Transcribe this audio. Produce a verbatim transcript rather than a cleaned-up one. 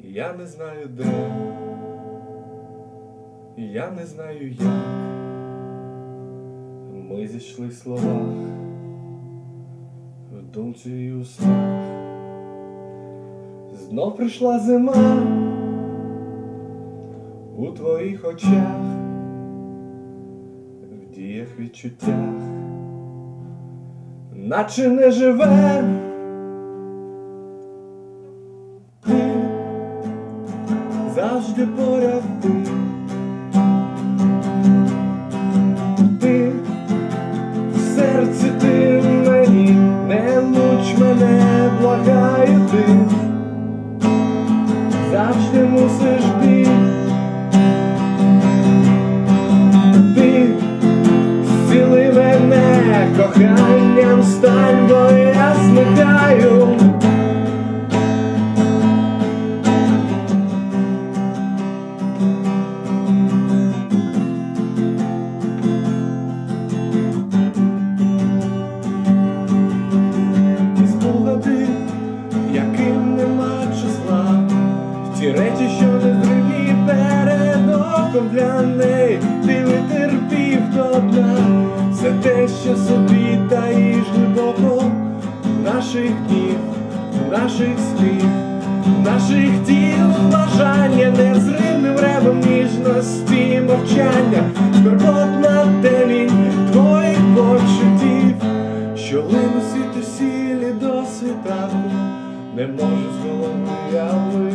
Я не знаю де, я не знаю як. Ми зійшли в словах, в думці і у снах. Знов прийшла зима у твоїх очах, в діях, відчуттях, наче не живе. Ти завжди поряд, ти, ти в серці, ти мені, не муч мене, благаю, ти завжди мусиш бути. Ти зціли мене, коханням стань, бо я зникаю. Ті спогади, яким нема числа, ті речі, що незримі перед оком для неї, ти витерпів до дна все те, що собі таїш глибоко наших днів, наших слів, наших тіл, бажання незримним ревом ніжності, мовчання, скорботна темінь твоїх почуттів, що лину світу сілі до світанку, не можу з голови я вийти.